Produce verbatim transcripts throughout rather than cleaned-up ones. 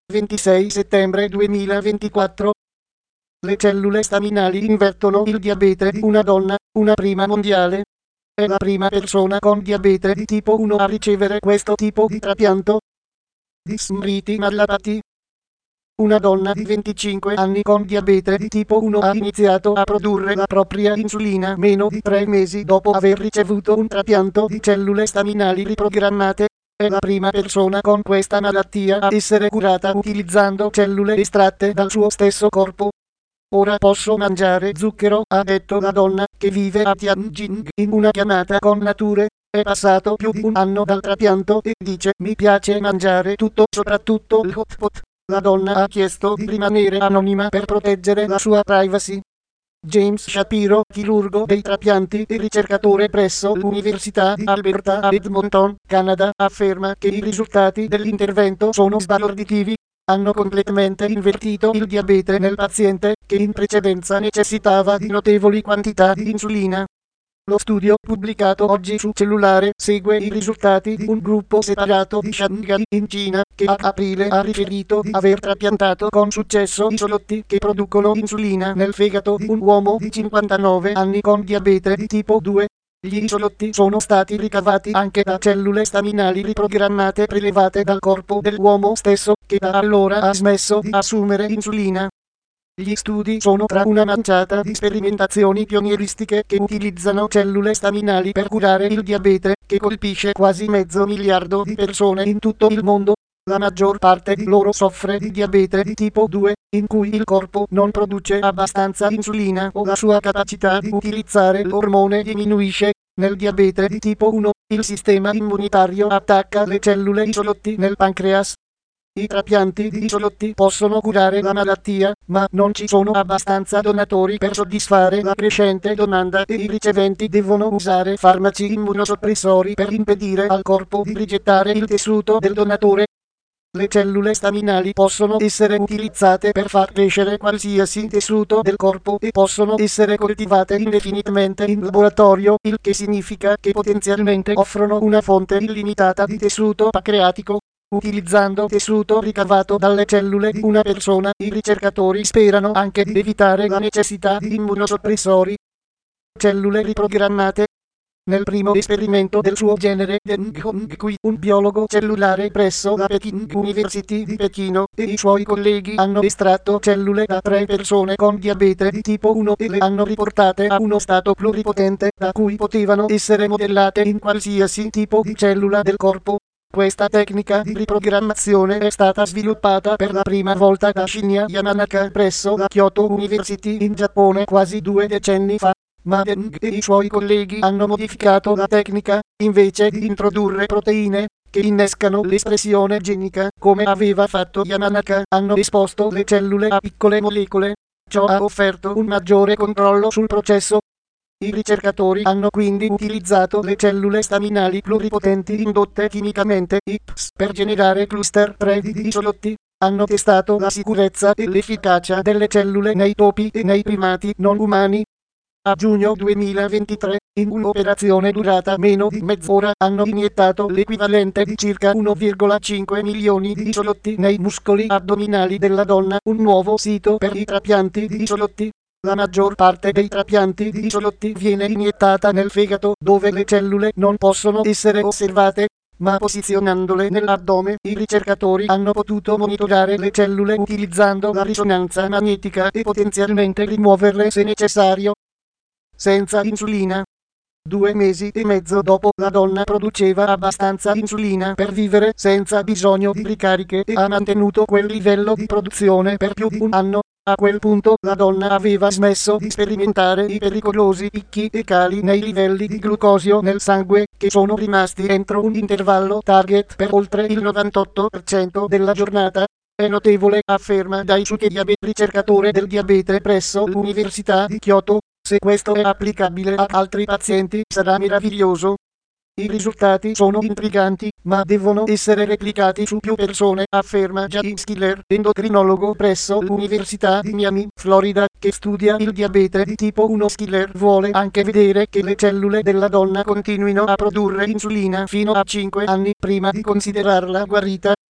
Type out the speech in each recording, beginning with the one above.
ventisei settembre duemilaventiquattro. Le cellule staminali invertono il diabete di una donna, una prima mondiale. È la prima persona con diabete di tipo uno a ricevere questo tipo di trapianto. Di Smriti Malapati. Una donna di venticinque anni con diabete di tipo uno ha iniziato a produrre la propria insulina meno di tre mesi dopo aver ricevuto un trapianto di cellule staminali riprogrammate. È la prima persona con questa malattia a essere curata utilizzando cellule estratte dal suo stesso corpo. Ora posso mangiare zucchero, ha detto la donna, che vive a Tianjin, in una chiamata con Nature. È passato più di un anno dal trapianto e dice: mi piace mangiare tutto, soprattutto il hot pot. La donna ha chiesto di rimanere anonima per proteggere la sua privacy. James Shapiro, chirurgo dei trapianti e ricercatore presso l'Università di Alberta a Edmonton, Canada, afferma che i risultati dell'intervento sono sbalorditivi. Hanno completamente invertito il diabete nel paziente, che in precedenza necessitava di notevoli quantità di insulina. Lo studio, pubblicato oggi su Cellulare, segue i risultati di un gruppo separato di Shanghai, in Cina, che a aprile ha riferito di aver trapiantato con successo isolotti che producono insulina nel fegato di un uomo di cinquantanove anni con diabete di tipo due. Gli isolotti sono stati ricavati anche da cellule staminali riprogrammate prelevate dal corpo dell'uomo stesso, che da allora ha smesso di assumere insulina. Gli studi sono tra una manciata di sperimentazioni pionieristiche che utilizzano cellule staminali per curare il diabete, che colpisce quasi mezzo miliardo di persone in tutto il mondo. La maggior parte di loro soffre di diabete di tipo due, in cui il corpo non produce abbastanza insulina o la sua capacità di utilizzare l'ormone diminuisce. Nel diabete di tipo uno, il sistema immunitario attacca le cellule isolotti nel pancreas. I trapianti di isolotti possono curare la malattia, ma non ci sono abbastanza donatori per soddisfare la crescente domanda e i riceventi devono usare farmaci immunosoppressori per impedire al corpo di rigettare il tessuto del donatore. Le cellule staminali possono essere utilizzate per far crescere qualsiasi tessuto del corpo e possono essere coltivate indefinitamente in laboratorio, il che significa che potenzialmente offrono una fonte illimitata di tessuto pancreatico. Utilizzando tessuto ricavato dalle cellule di una persona, i ricercatori sperano anche di evitare la necessità di immunosoppressori. Cellule riprogrammate. Nel primo esperimento del suo genere, Deng Hongqi, un biologo cellulare presso la Peking University di Pechino, e i suoi colleghi hanno estratto cellule da tre persone con diabete di tipo uno e le hanno riportate a uno stato pluripotente, da cui potevano essere modellate in qualsiasi tipo di cellula del corpo. Questa tecnica di riprogrammazione è stata sviluppata per la prima volta da Shinya Yamanaka presso la Kyoto University in Giappone quasi due decenni fa. Ma Deng e i suoi colleghi hanno modificato la tecnica, invece di introdurre proteine che innescano l'espressione genica, come aveva fatto Yamanaka, hanno esposto le cellule a piccole molecole. Ciò ha offerto un maggiore controllo sul processo. I ricercatori hanno quindi utilizzato le cellule staminali pluripotenti indotte chimicamente, I P S, per generare cluster tre di isolotti. Hanno testato la sicurezza e l'efficacia delle cellule nei topi e nei primati non umani. A giugno duemilaventitré, in un'operazione durata meno di mezz'ora, hanno iniettato l'equivalente di circa uno virgola cinque milioni di isolotti nei muscoli addominali della donna, un nuovo sito per i trapianti di isolotti. La maggior parte dei trapianti di isolotti viene iniettata nel fegato, dove le cellule non possono essere osservate, ma posizionandole nell'addome, i ricercatori hanno potuto monitorare le cellule utilizzando la risonanza magnetica e potenzialmente rimuoverle se necessario. Senza insulina. Due mesi e mezzo dopo, la donna produceva abbastanza insulina per vivere senza bisogno di ricariche e ha mantenuto quel livello di produzione per più di un anno. A quel punto la donna aveva smesso di sperimentare i pericolosi picchi e cali nei livelli di glucosio nel sangue, che sono rimasti entro un intervallo target per oltre il novantotto per cento della giornata. È notevole, afferma Daisuke Yabe, ricercatore del diabete presso l'Università di Kyoto. Se questo è applicabile ad altri pazienti sarà meraviglioso. I risultati sono intriganti, ma devono essere replicati su più persone, afferma James Skiller, endocrinologo presso l'Università di Miami, Florida, che studia il diabete di tipo uno. Skiller vuole anche vedere che le cellule della donna continuino a produrre insulina fino a cinque anni prima di considerarla guarita.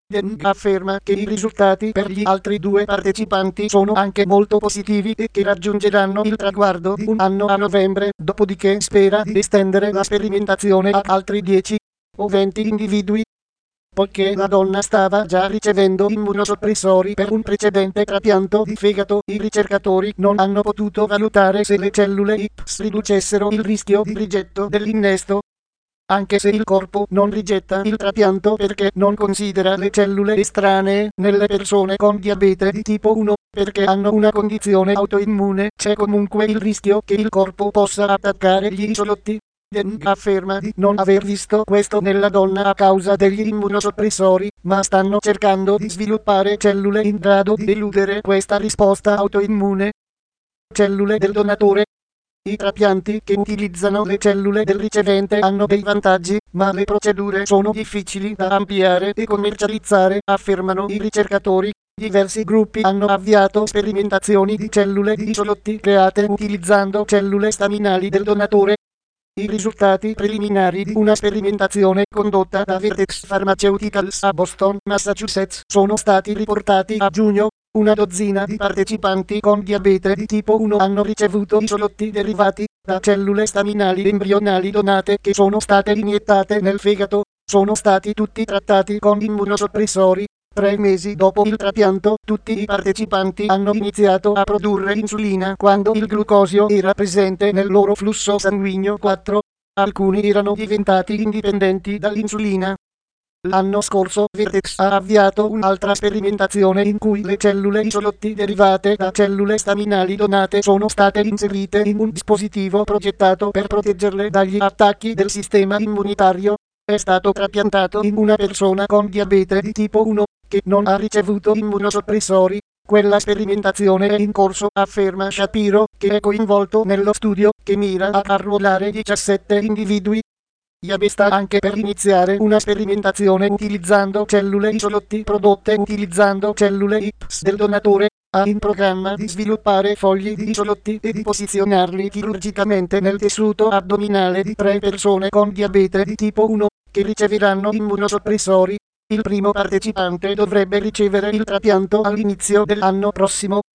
Deng afferma che i risultati per gli altri due partecipanti sono anche molto positivi e che raggiungeranno il traguardo di un anno a novembre, dopodiché spera di estendere la sperimentazione ad altri dieci o venti individui. Poiché la donna stava già ricevendo immunosoppressori per un precedente trapianto di fegato, i ricercatori non hanno potuto valutare se le cellule I P S riducessero il rischio di rigetto dell'innesto. Anche se il corpo non rigetta il trapianto perché non considera le cellule estranee nelle persone con diabete di tipo uno, perché hanno una condizione autoimmune, c'è comunque il rischio che il corpo possa attaccare gli isolotti. Deng afferma di non aver visto questo nella donna a causa degli immunosoppressori, ma stanno cercando di sviluppare cellule in grado di eludere questa risposta autoimmune. Cellule del donatore. I trapianti che utilizzano le cellule del ricevente hanno dei vantaggi, ma le procedure sono difficili da ampliare e commercializzare, affermano i ricercatori. Diversi gruppi hanno avviato sperimentazioni di cellule di isolotti create utilizzando cellule staminali del donatore. I risultati preliminari di una sperimentazione condotta da Vertex Pharmaceuticals a Boston, Massachusetts, sono stati riportati a giugno. Una dozzina di partecipanti con diabete di tipo uno hanno ricevuto isolotti derivati da cellule staminali embrionali donate che sono state iniettate nel fegato. Sono stati tutti trattati con immunosoppressori. Tre mesi dopo il trapianto, tutti i partecipanti hanno iniziato a produrre insulina quando il glucosio era presente nel loro flusso sanguigno. quattro. Alcuni erano diventati indipendenti dall'insulina. L'anno scorso Vertex ha avviato un'altra sperimentazione in cui le cellule isolotti derivate da cellule staminali donate sono state inserite in un dispositivo progettato per proteggerle dagli attacchi del sistema immunitario. È stato trapiantato in una persona con diabete di tipo uno, che non ha ricevuto immunosoppressori. Quella sperimentazione è in corso, afferma Shapiro, che è coinvolto nello studio, che mira ad arruolare diciassette individui. Yabe sta anche per iniziare una sperimentazione utilizzando cellule isolotti prodotte utilizzando cellule I P S del donatore. Ha in programma di sviluppare fogli di isolotti e di posizionarli chirurgicamente nel tessuto addominale di tre persone con diabete di tipo uno, che riceveranno immunosoppressori. Il primo partecipante dovrebbe ricevere il trapianto all'inizio dell'anno prossimo.